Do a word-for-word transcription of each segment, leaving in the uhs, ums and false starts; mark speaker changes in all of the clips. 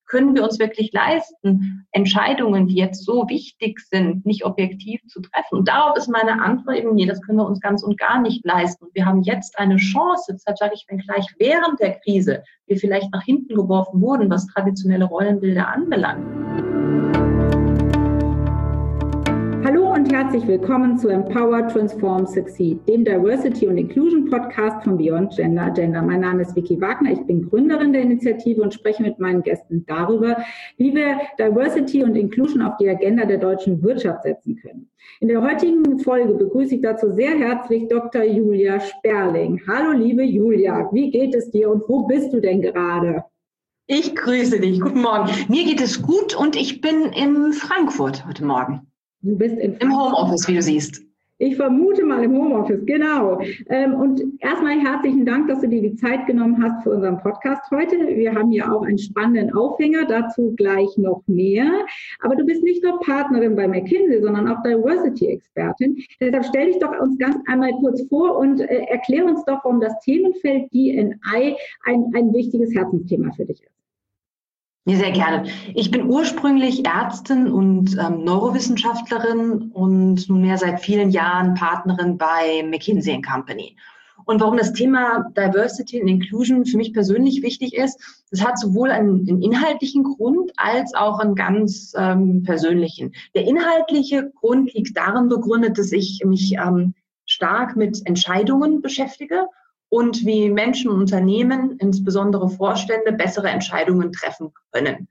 Speaker 1: können wir uns wirklich leisten, Entscheidungen, die jetzt so wichtig sind, nicht objektiv zu treffen? Und darauf ist meine Antwort eben, nee, das können wir uns ganz und gar nicht leisten. Und wir haben jetzt eine Chance, deshalb sage ich, wenn gleich während der Krise wir vielleicht nach hinten geworfen wurden, was traditionelle Rollenbilder anbelangt.
Speaker 2: Hallo und herzlich willkommen zu Empower, Transform, Succeed, dem Diversity und Inclusion Podcast von Beyond Gender Agenda. Mein Name ist Vicky Wagner, ich bin Gründerin der Initiative und spreche mit meinen Gästen darüber, wie wir Diversity und Inclusion auf die Agenda der deutschen Wirtschaft setzen können. In der heutigen Folge begrüße ich dazu sehr herzlich Doktor Julia Sperling. Hallo liebe Julia, wie geht es dir und wo bist du denn gerade?
Speaker 1: Ich grüße dich, guten Morgen. Mir geht es gut und ich bin in Frankfurt heute Morgen.
Speaker 2: Du bist in
Speaker 1: Im Homeoffice, wie du siehst.
Speaker 2: Ich vermute mal im Homeoffice, genau. Und erstmal herzlichen Dank, dass du dir die Zeit genommen hast für unseren Podcast heute. Wir haben hier auch einen spannenden Aufhänger, dazu gleich noch mehr. Aber du bist nicht nur Partnerin bei McKinsey, sondern auch Diversity-Expertin. Deshalb stell dich doch uns ganz einmal kurz vor und äh, erklär uns doch, warum das Themenfeld D and I ein, ein wichtiges Herzensthema für dich ist.
Speaker 1: Ja, sehr gerne. Ich bin ursprünglich Ärztin und ähm, Neurowissenschaftlerin und nunmehr seit vielen Jahren Partnerin bei McKinsey and Company. Und warum das Thema Diversity und Inclusion für mich persönlich wichtig ist, das hat sowohl einen, einen inhaltlichen Grund als auch einen ganz ähm, persönlichen. Der inhaltliche Grund liegt darin begründet, dass ich mich ähm, stark mit Entscheidungen beschäftige und wie Menschen und Unternehmen, insbesondere Vorstände, bessere Entscheidungen treffen können.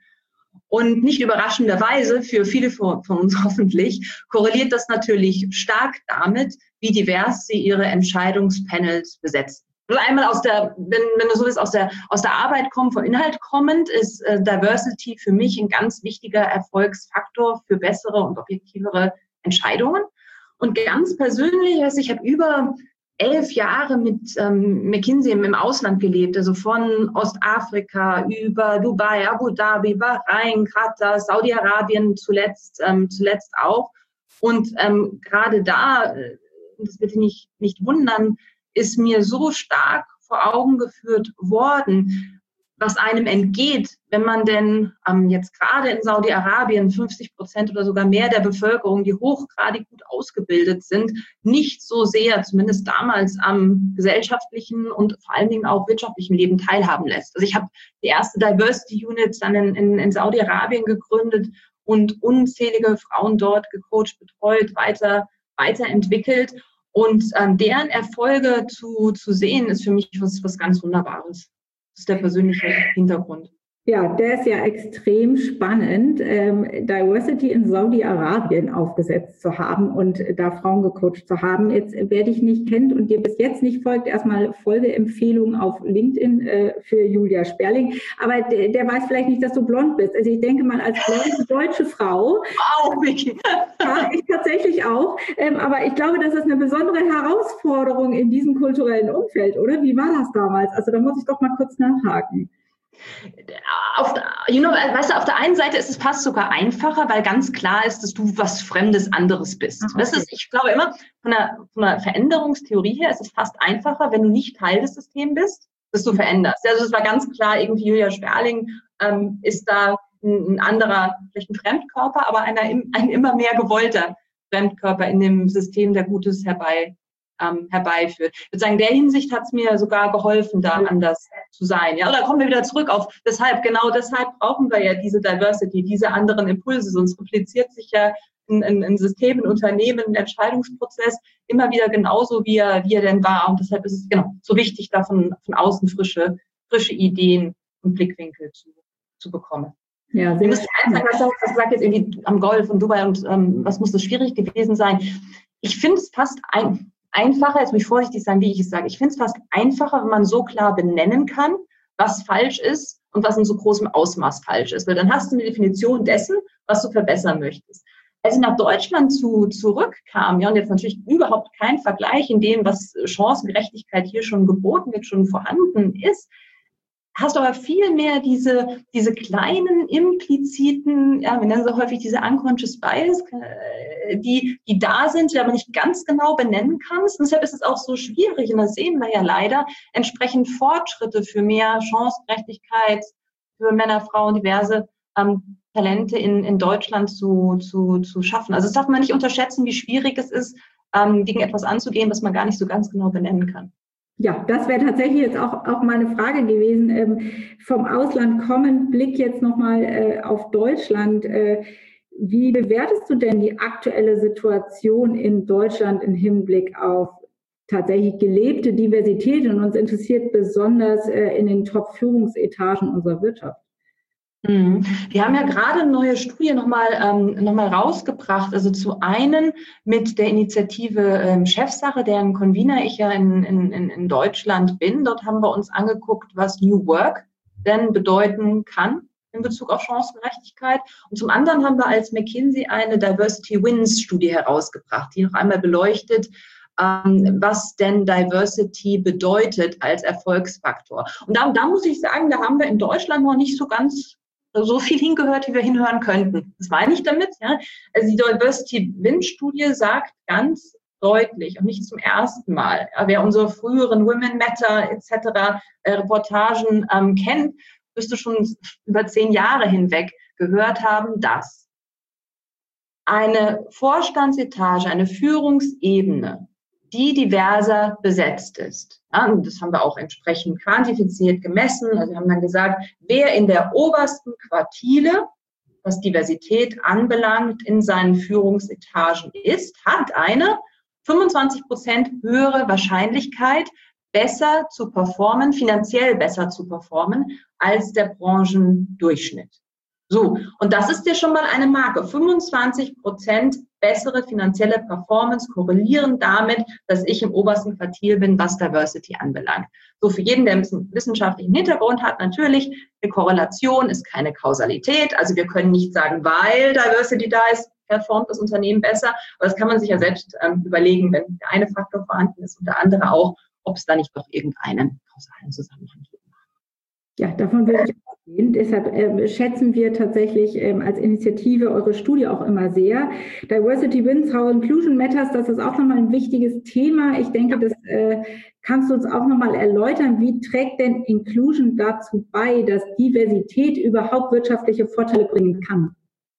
Speaker 1: Und nicht überraschenderweise, für viele von uns hoffentlich, korreliert das natürlich stark damit, wie divers sie ihre Entscheidungspanels besetzen. Also einmal aus der, wenn, wenn du so willst, aus der, aus der Arbeit kommen, vom Inhalt kommend, ist äh, Diversity für mich ein ganz wichtiger Erfolgsfaktor für bessere und objektivere Entscheidungen. Und ganz persönlich, also ich habe über elf Jahre mit ähm, McKinsey im Ausland gelebt, also von Ostafrika über Dubai, Abu Dhabi, Bahrain, Katar, Saudi-Arabien zuletzt, ähm, zuletzt auch. Und ähm, gerade da, das wird nicht, nicht wundern, ist mir so stark vor Augen geführt worden, was einem entgeht, wenn man denn ähm, jetzt gerade in Saudi-Arabien fünfzig Prozent oder sogar mehr der Bevölkerung, die hochgradig gut ausgebildet sind, nicht so sehr, zumindest damals, am gesellschaftlichen und vor allen Dingen auch wirtschaftlichen Leben teilhaben lässt. Also ich habe die erste Diversity Unit dann in, in, in Saudi-Arabien gegründet und unzählige Frauen dort gecoacht, betreut, weiter, weiterentwickelt. Und ähm, deren Erfolge zu, zu sehen, ist für mich was, was ganz Wunderbares. Das ist der persönliche Hintergrund.
Speaker 2: Ja, der ist ja extrem spannend, ähm, Diversity in Saudi-Arabien aufgesetzt zu haben und da Frauen gecoacht zu haben. Jetzt, wer dich nicht kennt und dir bis jetzt nicht folgt, erstmal Folgeempfehlung auf LinkedIn äh, für Julia Sperling. Aber der, der weiß vielleicht nicht, dass du blond bist. Also ich denke mal, als blonde deutsche Frau.
Speaker 1: Wow, Vicky.
Speaker 2: Ja, ich tatsächlich auch. Ähm, aber ich glaube, das ist eine besondere Herausforderung in diesem kulturellen Umfeld, oder? Wie war das damals? Also da muss ich doch mal kurz nachhaken.
Speaker 1: Auf, you know, weißt du, auf der einen Seite ist es fast sogar einfacher, weil ganz klar ist, dass du was Fremdes anderes bist. Okay. Das ist, ich glaube immer, von der, von der Veränderungstheorie her ist es fast einfacher, wenn du nicht Teil des Systems bist, dass du veränderst. Also es war ganz klar, irgendwie Julia Sperling ähm, ist da ein, ein anderer, vielleicht ein Fremdkörper, aber einer, ein immer mehr gewollter Fremdkörper in dem System, der Gutes herbei Ähm, herbeiführt. Ich würde sagen, in der Hinsicht hat es mir sogar geholfen, da anders zu sein. Ja, oder kommen wir wieder zurück auf, deshalb, genau deshalb brauchen wir ja diese Diversity, diese anderen Impulse, sonst repliziert sich ja ein, ein, ein System, ein Unternehmen, ein Entscheidungsprozess immer wieder genauso, wie er, wie er denn war. Und deshalb ist es genau so wichtig, da von, von außen frische, frische Ideen und Blickwinkel zu, zu bekommen. Ja, sehr schön. Was du gesagt jetzt irgendwie am Golf und Dubai und ähm, was muss das schwierig gewesen sein? Ich finde es fast ein einfacher, jetzt muss ich vorsichtig sein, wie ich es sage. Ich finde es fast einfacher, wenn man so klar benennen kann, was falsch ist und was in so großem Ausmaß falsch ist. Weil dann hast du eine Definition dessen, was du verbessern möchtest. Als ich nach Deutschland zu, zurückkam, ja, und jetzt natürlich überhaupt kein Vergleich in dem, was Chancengerechtigkeit hier schon geboten wird, schon vorhanden ist, hast du aber viel mehr diese, diese kleinen, impliziten, ja, wir nennen sie häufig diese unconscious bias, die, die da sind, die aber nicht ganz genau benennen kannst. Und deshalb ist es auch so schwierig, und das sehen wir ja leider, entsprechend Fortschritte für mehr Chancengerechtigkeit, für Männer, Frauen, diverse ähm, Talente in, in Deutschland zu, zu, zu schaffen. Also das darf man nicht unterschätzen, wie schwierig es ist, ähm, gegen etwas anzugehen, was man gar nicht so ganz genau benennen kann.
Speaker 2: Ja, das wäre tatsächlich jetzt auch, auch meine Frage gewesen. Ähm, vom Ausland kommend, Blick jetzt nochmal äh, auf Deutschland. Äh, wie bewertest du denn die aktuelle Situation in Deutschland im Hinblick auf tatsächlich gelebte Diversität? Und uns interessiert besonders äh, in den Top-Führungsetagen unserer Wirtschaft.
Speaker 1: Wir haben ja gerade eine neue Studie nochmal ähm, noch mal rausgebracht. Also zu einen mit der Initiative ähm, Chefsache, deren Convener ich ja in, in, in Deutschland bin. Dort haben wir uns angeguckt, was New Work denn bedeuten kann in Bezug auf Chancengerechtigkeit. Und zum anderen haben wir als McKinsey eine Diversity Wins Studie herausgebracht, die noch einmal beleuchtet, ähm, was denn Diversity bedeutet als Erfolgsfaktor. Und da, da muss ich sagen, da haben wir in Deutschland noch nicht so ganz so viel hingehört, wie wir hinhören könnten. Das meine ich damit. Ja. Also die Diversity-Win-Studie sagt ganz deutlich und nicht zum ersten Mal, ja, wer unsere früheren Women Matter et cetera äh, Reportagen ähm, kennt, müsste schon über zehn Jahre hinweg gehört haben, dass eine Vorstandsetage, eine Führungsebene, die diverser besetzt ist. Ja, und das haben wir auch entsprechend quantifiziert, gemessen. Also wir haben dann gesagt, wer in der obersten Quartile, was Diversität anbelangt, in seinen Führungsetagen ist, hat eine fünfundzwanzig Prozent höhere Wahrscheinlichkeit, besser zu performen, finanziell besser zu performen, als der Branchendurchschnitt. So, und das ist ja schon mal eine Marke. fünfundzwanzig Prozent bessere finanzielle Performance korrelieren damit, dass ich im obersten Quartil bin, was Diversity anbelangt. So, für jeden, der ein bisschen wissenschaftlichen Hintergrund hat, natürlich, eine Korrelation ist keine Kausalität. Also wir können nicht sagen, weil Diversity da ist, performt das Unternehmen besser. Aber das kann man sich ja selbst ähm, überlegen, wenn der eine Faktor vorhanden ist und der andere auch, ob es da nicht doch irgendeinen kausalen Zusammenhang gibt.
Speaker 2: Ja, davon will ich ausgehen. Deshalb äh, schätzen wir tatsächlich ähm, als Initiative eure Studie auch immer sehr. Diversity Wins, How Inclusion Matters, das ist auch nochmal ein wichtiges Thema. Ich denke, das äh, kannst du uns auch nochmal erläutern. Wie trägt denn Inclusion dazu bei, dass Diversität überhaupt wirtschaftliche Vorteile bringen kann?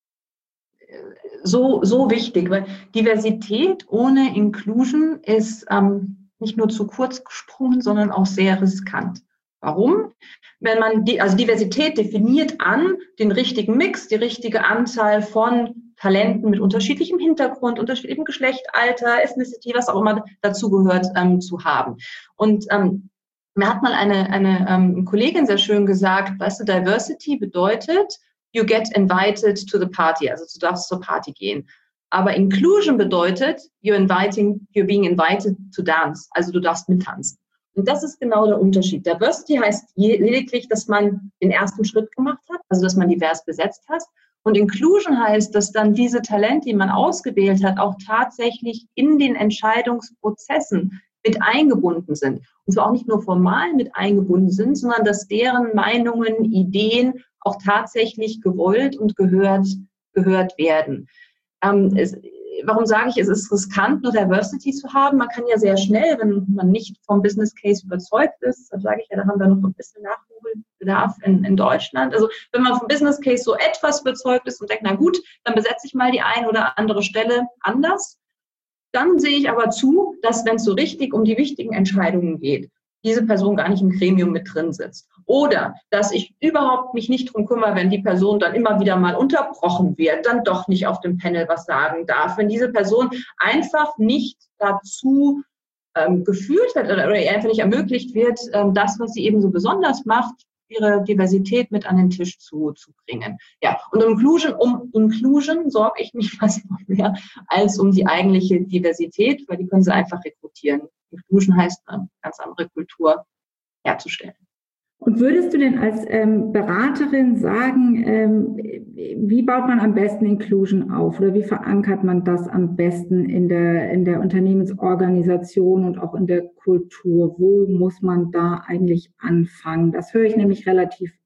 Speaker 1: So, so wichtig, weil Diversität ohne Inclusion ist ähm, nicht nur zu kurz gesprungen, sondern auch sehr riskant. Warum? Wenn man die, also Diversität definiert an den richtigen Mix, die richtige Anzahl von Talenten mit unterschiedlichem Hintergrund, unterschiedlichem Geschlecht, Alter, Ethnicity, was auch immer dazugehört, ähm, zu haben. Und ähm, mir hat mal eine, eine ähm, Kollegin sehr schön gesagt, weißt du, Diversity bedeutet, you get invited to the party, also du darfst zur Party gehen. Aber Inclusion bedeutet, you're inviting, you're being invited to dance, also du darfst mittanzen. Und das ist genau der Unterschied. Diversity heißt lediglich, dass man den ersten Schritt gemacht hat, also dass man divers besetzt hat. Und Inclusion heißt, dass dann diese Talente, die man ausgewählt hat, auch tatsächlich in den Entscheidungsprozessen mit eingebunden sind. Und zwar auch nicht nur formal mit eingebunden sind, sondern dass deren Meinungen, Ideen auch tatsächlich gewollt und gehört, gehört werden. Ähm, es, Warum sage ich, es ist riskant, nur Diversity zu haben? Man kann ja sehr schnell, wenn man nicht vom Business Case überzeugt ist, dann sage ich ja, da haben wir noch ein bisschen Nachholbedarf in, in Deutschland. Also wenn man vom Business Case so etwas überzeugt ist und denkt, na gut, dann besetze ich mal die ein oder andere Stelle anders. Dann sehe ich aber zu, dass, wenn es so richtig um die wichtigen Entscheidungen geht, diese Person gar nicht im Gremium mit drin sitzt. Oder dass ich überhaupt mich nicht drum kümmere, wenn die Person dann immer wieder mal unterbrochen wird, dann doch nicht auf dem Panel was sagen darf. Wenn diese Person einfach nicht dazu ähm, geführt wird oder, oder ihr einfach nicht ermöglicht wird, ähm, das, was sie eben so besonders macht, ihre Diversität mit an den Tisch zu, zu bringen. Ja, und um Inclusion, um Inclusion sorge ich mich fast noch mehr als um die eigentliche Diversität, weil die können sie einfach rekrutieren. Inclusion heißt, eine ganz andere Kultur herzustellen.
Speaker 2: Und würdest du denn als ähm, Beraterin sagen, ähm, wie baut man am besten Inclusion auf oder wie verankert man das am besten in der, in der Unternehmensorganisation und auch in der Kultur? Wo muss man da eigentlich anfangen? Das höre ich nämlich relativ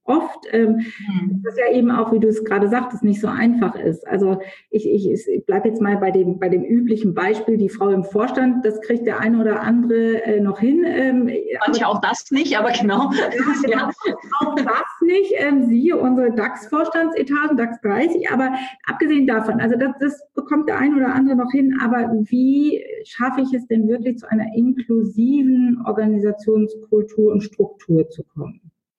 Speaker 2: oft, ähm, mhm. das ja eben auch, wie du es gerade sagtest, nicht so einfach ist. Also ich, ich, ich bleibe jetzt mal bei dem, bei dem üblichen Beispiel, die Frau im Vorstand, das kriegt der eine oder andere äh, noch hin. Ähm,
Speaker 1: Manche auch das nicht, aber genau.
Speaker 2: Ja, genau. Auch das nicht, ähm, siehe unsere DAX-Vorstandsetagen, DAX dreißig, aber abgesehen davon, also das, das bekommt der ein oder andere noch hin, aber wie schaffe ich es denn wirklich zu einer inklusiven Organisationskultur und Struktur zu kommen?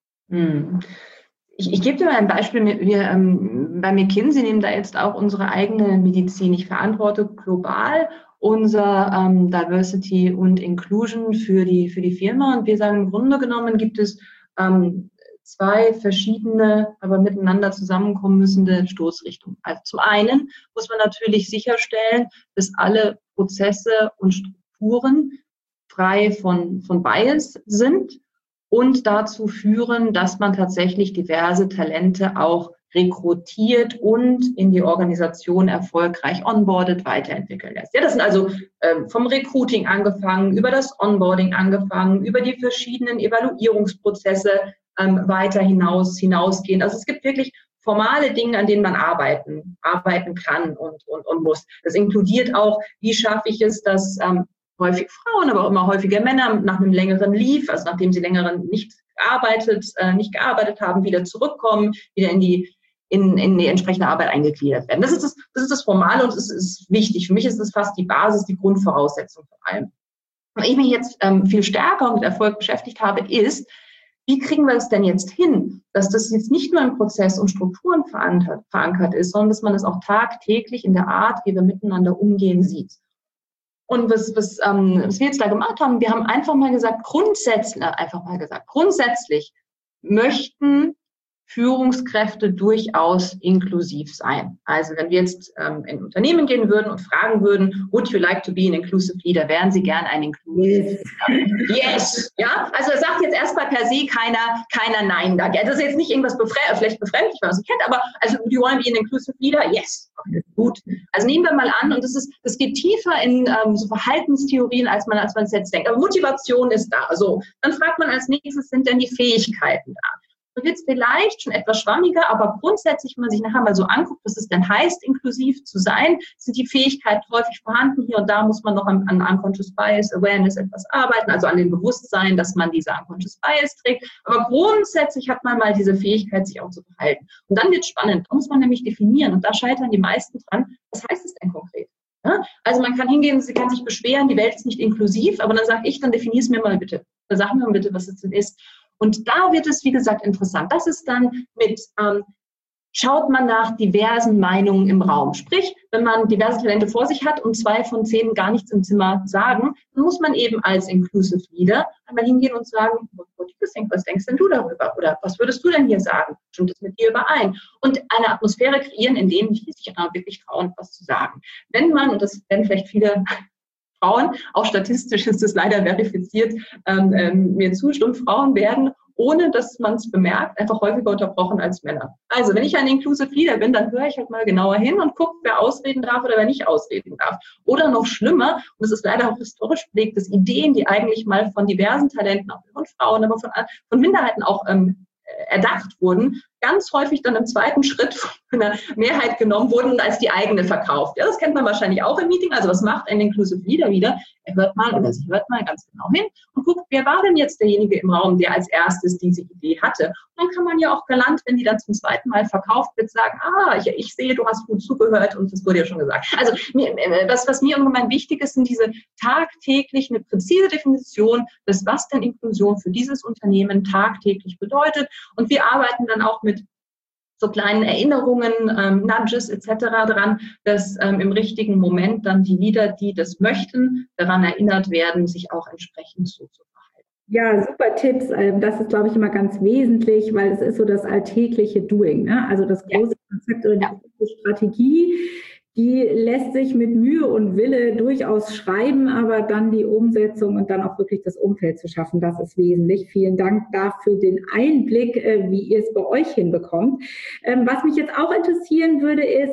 Speaker 1: Hm. Ich, ich gebe dir mal ein Beispiel. Wir ähm, bei McKinsey nehmen da jetzt auch unsere eigene Medizin. Ich verantworte global unser ähm, Diversity und Inclusion für die, für die Firma. Und wir sagen, im Grunde genommen gibt es ähm, zwei verschiedene, aber miteinander zusammenkommen müssende Stoßrichtungen. Also zum einen muss man natürlich sicherstellen, dass alle Prozesse und Strukturen frei von, von Bias sind und dazu führen, dass man tatsächlich diverse Talente auch rekrutiert und in die Organisation erfolgreich onboardet, weiterentwickeln lässt. Ja, das sind also ähm, vom Recruiting angefangen, über das Onboarding angefangen, über die verschiedenen Evaluierungsprozesse ähm, weiter hinaus, hinausgehen. Also es gibt wirklich formale Dinge, an denen man arbeiten, arbeiten kann und, und, und muss. Das inkludiert auch, wie schaffe ich es, dass ähm, häufig Frauen, aber auch immer häufiger Männer nach einem längeren Leave, also nachdem sie längeren nicht gearbeitet, äh, nicht gearbeitet haben, wieder zurückkommen, wieder in die in, in die entsprechende Arbeit eingegliedert werden. Das ist das, das ist das Formale und es ist wichtig. Für mich ist das fast die Basis, die Grundvoraussetzung vor allem. Was ich mich jetzt ähm, viel stärker mit Erfolg beschäftigt habe, ist, wie kriegen wir es denn jetzt hin, dass das jetzt nicht nur in Prozess und Strukturen verankert, verankert ist, sondern dass man es auch tagtäglich in der Art, wie wir miteinander umgehen, sieht. Und was, was, ähm, was wir jetzt da gemacht haben, wir haben einfach mal gesagt, grundsätzlich, einfach mal gesagt, grundsätzlich möchten Führungskräfte durchaus inklusiv sein. Also wenn wir jetzt ähm, in Unternehmen gehen würden und fragen würden, would you like to be an inclusive leader, wären Sie gern ein inclusive leader? Yes. Yes. Ja, also da sagt jetzt erstmal per se keiner, keiner Nein da. Das ist jetzt nicht irgendwas befre- vielleicht befremdlich, was man kennt, aber also do you want to be an inclusive leader? Yes. Okay, gut. Also nehmen wir mal an, und das ist, das geht tiefer in ähm, so Verhaltenstheorien, als man, als man es jetzt denkt. Aber Motivation ist da. Also dann fragt man als nächstes, sind denn die Fähigkeiten da? Und jetzt vielleicht schon etwas schwammiger, aber grundsätzlich, wenn man sich nachher mal so anguckt, was es denn heißt, inklusiv zu sein, sind die Fähigkeiten häufig vorhanden. Hier und da muss man noch an, an Unconscious Bias Awareness etwas arbeiten, also an dem Bewusstsein, dass man diese Unconscious Bias trägt. Aber grundsätzlich hat man mal diese Fähigkeit, sich auch zu verhalten. Und dann wird es spannend. Da muss man nämlich definieren. Und da scheitern die meisten dran. Was heißt es denn konkret? Ja? Also man kann hingehen, sie kann sich beschweren, die Welt ist nicht inklusiv, aber dann sage ich, dann definier es mir mal bitte. Dann sag mir mal bitte, was es denn ist. Und da wird es, wie gesagt, interessant. Das ist dann mit, ähm, schaut man nach diversen Meinungen im Raum. Sprich, wenn man diverse Talente vor sich hat und zwei von zehn gar nichts im Zimmer sagen, dann muss man eben als Inclusive Leader einmal hingehen und sagen, what do you think? Was denkst denn du darüber? Oder was würdest du denn hier sagen? Stimmt es mit dir überein? Und eine Atmosphäre kreieren, in der sich wirklich trauen, was zu sagen. Wenn man, und das werden vielleicht viele Frauen, auch statistisch ist es leider verifiziert, ähm, ähm, mir zustimmen, Frauen werden, ohne dass man es bemerkt, einfach häufiger unterbrochen als Männer. Also wenn ich ein Inclusive Leader bin, dann höre ich halt mal genauer hin und gucke, wer ausreden darf oder wer nicht ausreden darf. Oder noch schlimmer, und es ist leider auch historisch belegt, dass Ideen, die eigentlich mal von diversen Talenten, auch von Frauen, aber von, von Minderheiten auch ähm, erdacht wurden, ganz häufig dann im zweiten Schritt von der Mehrheit genommen wurden und als die eigene verkauft. Ja, das kennt man wahrscheinlich auch im Meeting. Also was macht ein Inclusive Leader wieder? Er hört mal oder sie hört mal ganz genau hin und guckt, wer war denn jetzt derjenige im Raum, der als erstes diese Idee hatte. Und dann kann man ja auch galant, wenn die dann zum zweiten Mal verkauft wird, sagen, ah, ich, ich sehe, du hast gut zugehört und das wurde ja schon gesagt. Also das, was mir im Moment wichtig ist, sind diese tagtäglich eine präzise Definition des, was denn Inklusion für dieses Unternehmen tagtäglich bedeutet. Und wir arbeiten dann auch mit so kleinen Erinnerungen, ähm, Nudges et cetera dran, dass ähm, im richtigen Moment dann die Leader, die das möchten, daran erinnert werden, sich auch entsprechend so zu verhalten.
Speaker 2: Ja, super Tipps. Das ist, glaube ich, immer ganz wesentlich, weil es ist so das alltägliche Doing, ne? Also das große ja. Konzept oder die ja. große Strategie, die lässt sich mit Mühe und Wille durchaus schreiben, aber dann die Umsetzung und dann auch wirklich das Umfeld zu schaffen, das ist wesentlich. Vielen Dank dafür den Einblick, wie ihr es bei euch hinbekommt. Was mich jetzt auch interessieren würde, ist,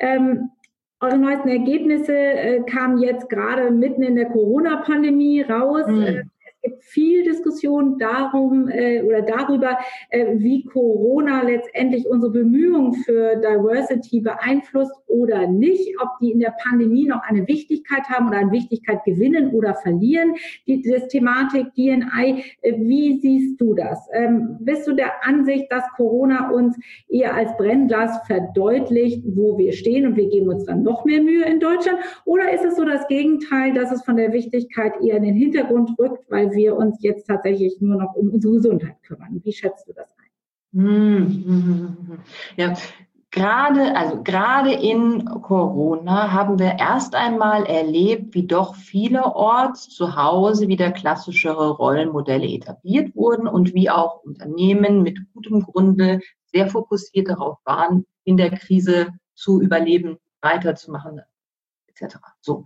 Speaker 2: eure neuesten Ergebnisse kamen jetzt gerade mitten in der Corona-Pandemie raus. Mhm. gibt viel Diskussion darum äh, oder darüber, äh, wie Corona letztendlich unsere Bemühungen für Diversity beeinflusst oder nicht, ob die in der Pandemie noch eine Wichtigkeit haben oder an Wichtigkeit gewinnen oder verlieren. Die, die Thematik D and I, äh, wie siehst du das? Ähm, bist du der Ansicht, dass Corona uns eher als Brennglas verdeutlicht, wo wir stehen und wir geben uns dann noch mehr Mühe in Deutschland? Oder ist es so das Gegenteil, dass es von der Wichtigkeit eher in den Hintergrund rückt, weil wir uns jetzt tatsächlich nur noch um unsere Gesundheit kümmern? Wie schätzt du das ein?
Speaker 1: Ja, gerade, also gerade in Corona haben wir erst einmal erlebt, wie doch vielerorts zu Hause wieder klassischere Rollenmodelle etabliert wurden und wie auch Unternehmen mit gutem Grunde sehr fokussiert darauf waren, in der Krise zu überleben, weiterzumachen, et cetera. So.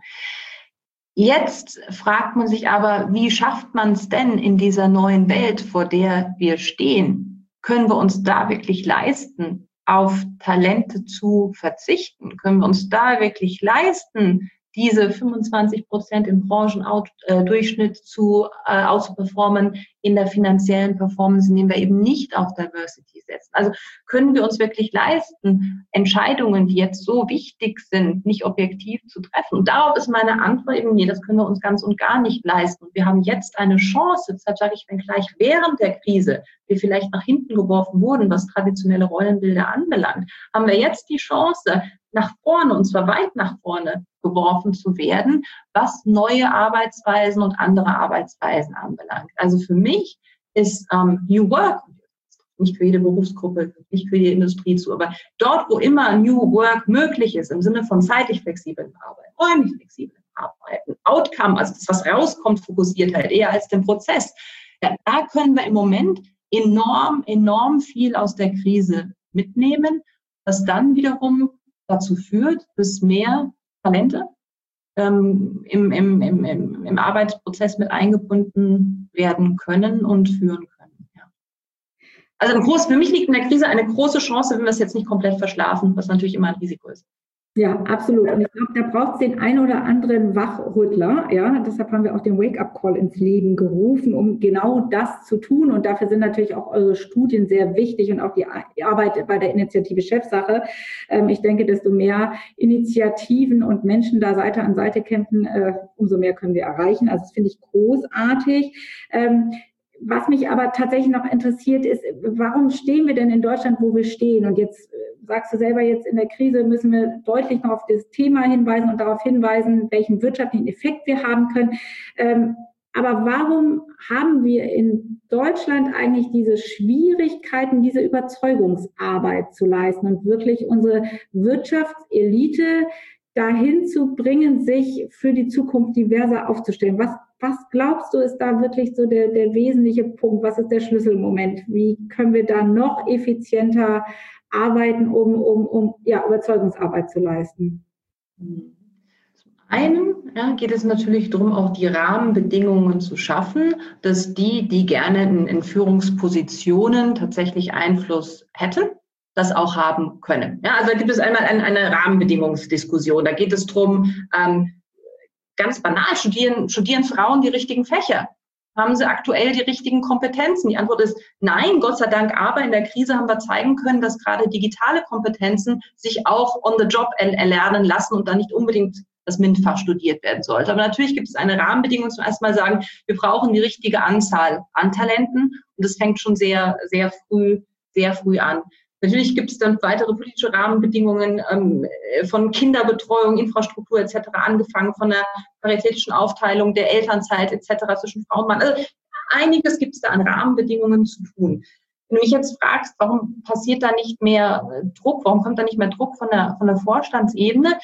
Speaker 1: Jetzt fragt man sich aber, wie schafft man es denn in dieser neuen Welt, vor der wir stehen? Können wir uns da wirklich leisten, auf Talente zu verzichten? Können wir uns da wirklich leisten, diese fünfundzwanzig Prozent im Branchendurchschnitt zu äh, auszuperformen in der finanziellen Performance, indem wir eben nicht auf Diversity setzen? Also können wir uns wirklich leisten, Entscheidungen, die jetzt so wichtig sind, nicht objektiv zu treffen? Und darauf ist meine Antwort eben, nee, das können wir uns ganz und gar nicht leisten. Und wir haben jetzt eine Chance, deshalb sage ich, wenn gleich während der Krise wir vielleicht nach hinten geworfen wurden, was traditionelle Rollenbilder anbelangt, haben wir jetzt die Chance, nach vorne, und zwar weit nach vorne geworfen zu werden, was neue Arbeitsweisen und andere Arbeitsweisen anbelangt. Also für mich ist ähm, New Work, nicht für jede Berufsgruppe, nicht für jede Industrie zu, aber dort, wo immer New Work möglich ist, im Sinne von zeitlich flexiblen Arbeiten, räumlich flexiblen Arbeiten, Outcome, also das, was rauskommt, fokussiert halt eher als den Prozess. Ja, da können wir im Moment enorm, enorm viel aus der Krise mitnehmen, was dann wiederum dazu führt, dass mehr Talente ähm, im, im, im, im Arbeitsprozess mit eingebunden werden können und führen können. Ja. Also ein groß, für mich liegt in der Krise eine große Chance, wenn wir es jetzt nicht komplett verschlafen, was natürlich immer ein Risiko ist.
Speaker 2: Ja, absolut. Und ich glaube, da braucht es den ein oder anderen Wachrüttler. Ja, deshalb haben wir auch den Wake-up-Call ins Leben gerufen, um genau das zu tun. Und dafür sind natürlich auch eure Studien sehr wichtig und auch die Arbeit bei der Initiative Chefsache. Ähm, ich denke, desto mehr Initiativen und Menschen da Seite an Seite kämpfen, äh, umso mehr können wir erreichen. Also das finde ich großartig. Ähm, Was mich aber tatsächlich noch interessiert ist, warum stehen wir denn in Deutschland, wo wir stehen? Und jetzt sagst du selber, jetzt in der Krise müssen wir deutlich noch auf das Thema hinweisen und darauf hinweisen, welchen wirtschaftlichen Effekt wir haben können. Ähm, aber warum haben wir in Deutschland eigentlich diese Schwierigkeiten, diese Überzeugungsarbeit zu leisten und wirklich unsere Wirtschaftselite dahin zu bringen, sich für die Zukunft diverser aufzustellen? Was Was glaubst du, ist da wirklich so der, der wesentliche Punkt? Was ist der Schlüsselmoment? Wie können wir da noch effizienter arbeiten, um, um, um ja, Überzeugungsarbeit zu leisten?
Speaker 1: Zum einen ja, geht es natürlich darum, auch die Rahmenbedingungen zu schaffen, dass die, die gerne in, in Führungspositionen tatsächlich Einfluss hätten, das auch haben können. Ja, also da gibt es einmal eine, eine Rahmenbedingungsdiskussion. Da geht es darum, ähm, ganz banal, studieren, studieren Frauen die richtigen Fächer? Haben sie aktuell die richtigen Kompetenzen? Die Antwort ist nein, Gott sei Dank. Aber in der Krise haben wir zeigen können, dass gerade digitale Kompetenzen sich auch on the job erlernen lassen und dann nicht unbedingt das MINT-Fach studiert werden sollte. Aber natürlich gibt es eine Rahmenbedingung, zum ersten Mal sagen, wir brauchen die richtige Anzahl an Talenten. Und das fängt schon sehr, sehr früh, sehr früh an. Natürlich gibt es dann weitere politische Rahmenbedingungen ähm, von Kinderbetreuung, Infrastruktur et cetera, angefangen von der paritätischen Aufteilung der Elternzeit et cetera zwischen Frau und Mann. Also einiges gibt es da an Rahmenbedingungen zu tun. Wenn du mich jetzt fragst, warum passiert da nicht mehr Druck, warum kommt da nicht mehr Druck von der, von der Vorstandsebene?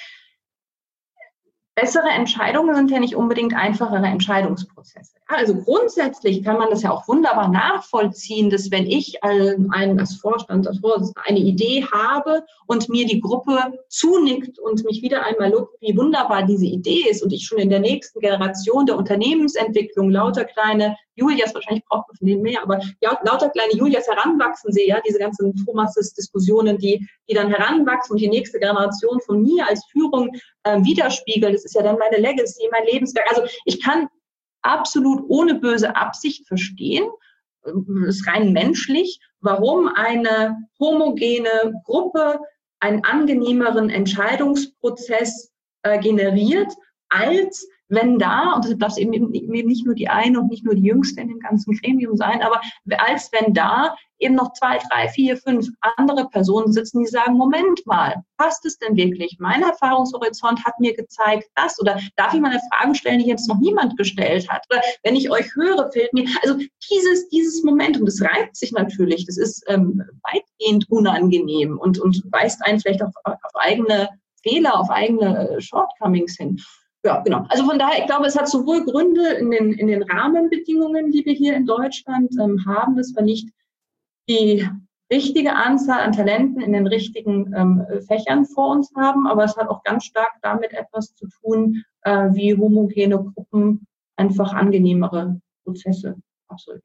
Speaker 1: Bessere Entscheidungen sind ja nicht unbedingt einfachere Entscheidungsprozesse. Also grundsätzlich kann man das ja auch wunderbar nachvollziehen, dass wenn ich ein, als Vorstand, als Vorsitzender eine Idee habe und mir die Gruppe zunickt und mich wieder einmal lobt, wie wunderbar diese Idee ist und ich schon in der nächsten Generation der Unternehmensentwicklung lauter kleine Julias, wahrscheinlich braucht man von denen mehr, aber ja, lauter kleine Julias heranwachsen sehe, ja, diese ganzen Thomas-Diskussionen, die, die dann heranwachsen und die nächste Generation von mir als Führung äh, widerspiegeln. Das ist ja dann meine Legacy, mein Lebenswerk. Also ich kann absolut ohne böse Absicht verstehen, ist rein menschlich, warum eine homogene Gruppe einen angenehmeren Entscheidungsprozess äh, generiert, als wenn da, und das darf eben, eben nicht nur die eine und nicht nur die Jüngste in dem ganzen Gremium sein, aber als wenn da eben noch zwei, drei, vier, fünf andere Personen sitzen, die sagen, Moment mal, passt es denn wirklich? Mein Erfahrungshorizont hat mir gezeigt, das, oder darf ich mal eine Frage stellen, die jetzt noch niemand gestellt hat? Oder wenn ich euch höre, fehlt mir, also dieses, dieses Momentum, das reibt sich natürlich, das ist ähm, weitgehend unangenehm und, und weist einen vielleicht auf, auf eigene Fehler, auf eigene Shortcomings hin. Ja, genau. Also von daher, ich glaube, es hat sowohl Gründe in den, in den Rahmenbedingungen, die wir hier in Deutschland ähm, haben, dass wir nicht die richtige Anzahl an Talenten in den richtigen ähm, Fächern vor uns haben, aber es hat auch ganz stark damit etwas zu tun, äh, wie homogene Gruppen einfach angenehmere Prozesse absolvieren.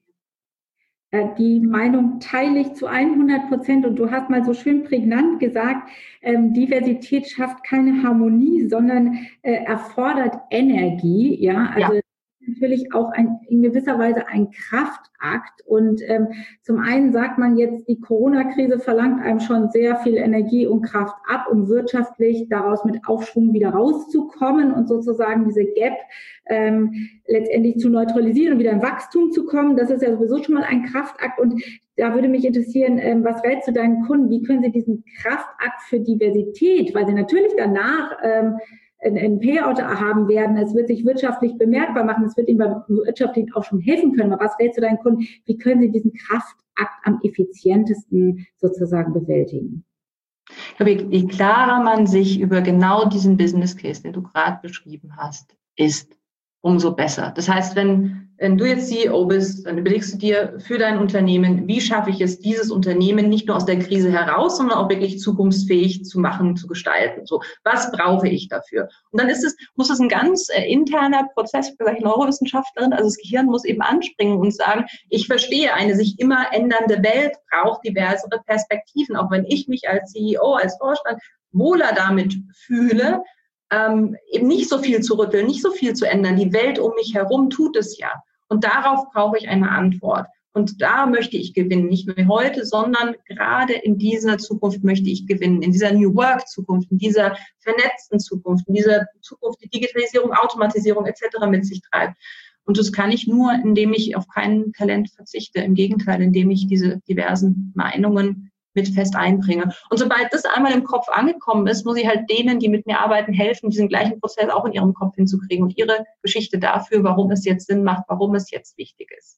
Speaker 2: Die Meinung teile ich zu hundert Prozent und du hast mal so schön prägnant gesagt, ähm, Diversität schafft keine Harmonie, sondern äh, erfordert Energie. Ja, also ja. Natürlich auch ein, in gewisser Weise ein Kraftakt. Und ähm, zum einen sagt man jetzt, die Corona-Krise verlangt einem schon sehr viel Energie und Kraft ab, um wirtschaftlich daraus mit Aufschwung wieder rauszukommen und sozusagen diese Gap ähm, letztendlich zu neutralisieren und wieder in Wachstum zu kommen. Das ist ja sowieso schon mal ein Kraftakt. Und da würde mich interessieren, ähm, was rätst du deinen Kunden? Wie können sie diesen Kraftakt für Diversität, weil sie natürlich danach ähm, ein Payout haben werden, es wird sich wirtschaftlich bemerkbar machen, es wird ihnen beim Wirtschaftlichen auch schon helfen können. Aber was rätst du deinen Kunden, wie können sie diesen Kraftakt am effizientesten sozusagen bewältigen?
Speaker 1: Ich glaube, je, je klarer man sich über genau diesen Business Case, den du gerade beschrieben hast, ist, umso besser. Das heißt, wenn, wenn du jetzt C E O bist, dann überlegst du dir für dein Unternehmen, wie schaffe ich es, dieses Unternehmen nicht nur aus der Krise heraus, sondern auch wirklich zukunftsfähig zu machen, zu gestalten. So, was brauche ich dafür? Und dann ist es, muss es ein ganz äh, interner Prozess, vielleicht Neurowissenschaftlerin, also das Gehirn muss eben anspringen und sagen, ich verstehe, eine sich immer ändernde Welt braucht diversere Perspektiven, auch wenn ich mich als C E O, als Vorstand wohler damit fühle, Ähm, eben nicht so viel zu rütteln, nicht so viel zu ändern. Die Welt um mich herum tut es ja. Und darauf brauche ich eine Antwort. Und da möchte ich gewinnen, nicht nur heute, sondern gerade in dieser Zukunft möchte ich gewinnen, in dieser New Work-Zukunft, in dieser vernetzten Zukunft, in dieser Zukunft, die Digitalisierung, Automatisierung et cetera mit sich treibt. Und das kann ich nur, indem ich auf kein Talent verzichte. Im Gegenteil, indem ich diese diversen Meinungen mit fest einbringe. Und sobald das einmal im Kopf angekommen ist, muss ich halt denen, die mit mir arbeiten, helfen, diesen gleichen Prozess auch in ihrem Kopf hinzukriegen und ihre Geschichte dafür, warum es jetzt Sinn macht, warum es jetzt wichtig ist.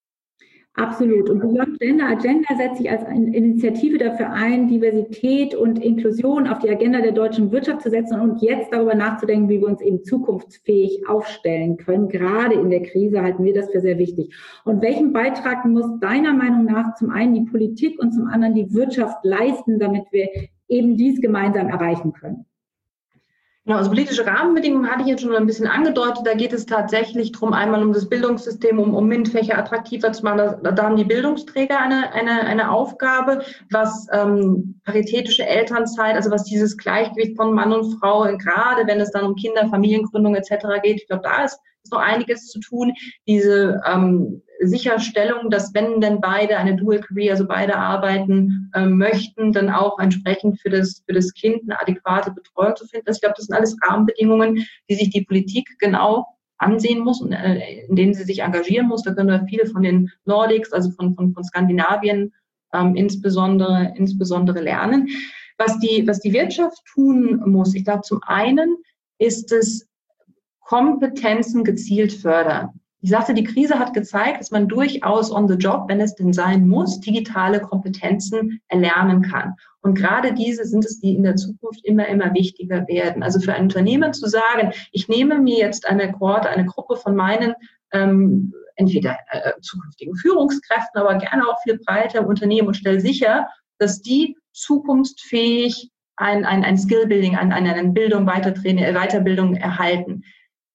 Speaker 2: Absolut. Und Beyond Gender Agenda setzt sich als eine Initiative dafür ein, Diversität und Inklusion auf die Agenda der deutschen Wirtschaft zu setzen und jetzt darüber nachzudenken, wie wir uns eben zukunftsfähig aufstellen können. Gerade in der Krise halten wir das für sehr wichtig. Und welchen Beitrag muss deiner Meinung nach zum einen die Politik und zum anderen die Wirtschaft leisten, damit wir eben dies gemeinsam erreichen können?
Speaker 1: Genau, also politische Rahmenbedingungen hatte ich jetzt schon ein bisschen angedeutet. Da geht es tatsächlich darum, einmal um das Bildungssystem, um, um MINT-Fächer attraktiver zu machen. Da, da haben die Bildungsträger eine, eine, eine Aufgabe, was ähm, paritätische Elternzeit, also was dieses Gleichgewicht von Mann und Frau, gerade wenn es dann um Kinder, Familiengründung et cetera geht. Ich glaube, da ist, ist noch einiges zu tun. Diese ähm, Sicherstellung, dass wenn denn beide eine Dual Career, also beide arbeiten äh, möchten, dann auch entsprechend für das, für das Kind eine adäquate Betreuung zu finden. Ich glaube, das sind alles Rahmenbedingungen, die sich die Politik genau ansehen muss und äh, in denen sie sich engagieren muss. Da können wir viele von den Nordics, also von, von, von Skandinavien ähm, insbesondere, insbesondere lernen. Was die, was die Wirtschaft tun muss, ich glaube, zum einen ist es Kompetenzen gezielt fördern. Ich sagte, die Krise hat gezeigt, dass man durchaus on the job, wenn es denn sein muss, digitale Kompetenzen erlernen kann. Und gerade diese sind es, die in der Zukunft immer, immer wichtiger werden. Also für ein Unternehmen zu sagen, ich nehme mir jetzt eine Kohorte, eine Gruppe von meinen ähm, entweder äh, zukünftigen Führungskräften, aber gerne auch viel breiter im Unternehmen und stelle sicher, dass die zukunftsfähig ein, ein, ein Skillbuilding, eine, eine Bildung, Weiterbildung erhalten.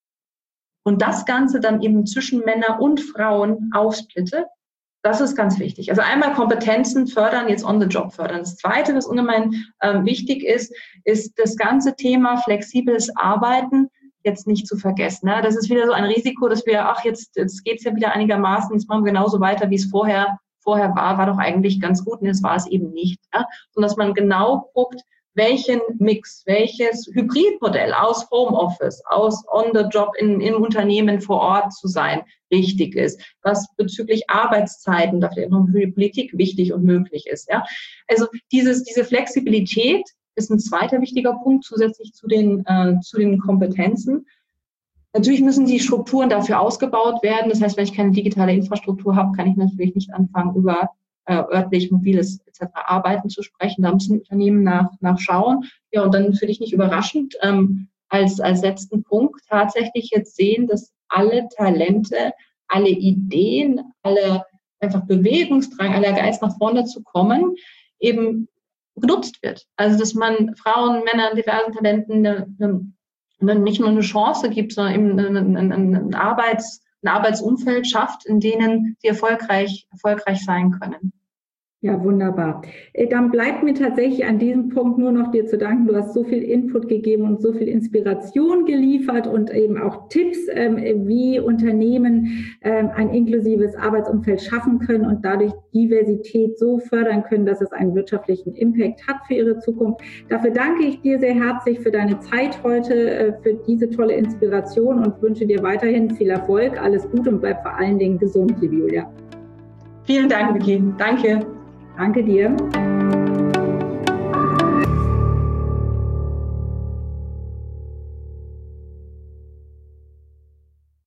Speaker 1: Und das Ganze dann eben zwischen Männern und Frauen aufsplitte, das ist ganz wichtig. Also einmal Kompetenzen fördern, jetzt on the job fördern. Das Zweite, was ungemein ähm, wichtig ist, ist das ganze Thema flexibles Arbeiten jetzt nicht zu vergessen. Ne? Das ist wieder so ein Risiko, dass wir, ach, jetzt, jetzt geht es ja wieder einigermaßen, jetzt machen wir genauso weiter, wie es vorher, vorher war, war doch eigentlich ganz gut und jetzt war es eben nicht. Ja? Sondern dass man genau guckt, welchen Mix, welches Hybridmodell aus Homeoffice, aus On-the-Job in, im Unternehmen vor Ort zu sein, richtig ist, was bezüglich Arbeitszeiten, da vielleicht noch für die Politik wichtig und möglich ist. Ja? Also dieses, diese Flexibilität ist ein zweiter wichtiger Punkt zusätzlich zu den, äh, zu den Kompetenzen. Natürlich müssen die Strukturen dafür ausgebaut werden. Das heißt, wenn ich keine digitale Infrastruktur habe, kann ich natürlich nicht anfangen, über äh, örtlich, mobiles et cetera Arbeiten zu sprechen. Da müssen Unternehmen nach, nachschauen. Ja, und dann finde ich nicht überraschend, ähm, als, als letzten Punkt tatsächlich jetzt sehen, dass alle Talente, alle Ideen, alle einfach Bewegungsdrang, aller Geist nach vorne zu kommen, eben genutzt wird. Also, dass man Frauen, Männern, diversen Talenten eine, eine, nicht nur eine Chance gibt, sondern eben ein, ein, ein, Arbeits, ein Arbeitsumfeld schafft, in denen sie erfolgreich, erfolgreich sein können.
Speaker 2: Ja, wunderbar. Dann bleibt mir tatsächlich an diesem Punkt nur noch dir zu danken. Du hast so viel Input gegeben und so viel Inspiration geliefert und eben auch Tipps, wie Unternehmen ein inklusives Arbeitsumfeld schaffen können und dadurch Diversität so fördern können, dass es einen wirtschaftlichen Impact hat für ihre Zukunft. Dafür danke ich dir sehr herzlich für deine Zeit heute, für diese tolle Inspiration und wünsche dir weiterhin viel Erfolg, alles Gute und bleib vor allen Dingen gesund, liebe Julia.
Speaker 1: Vielen Dank, Vicky. Danke.
Speaker 2: Danke dir.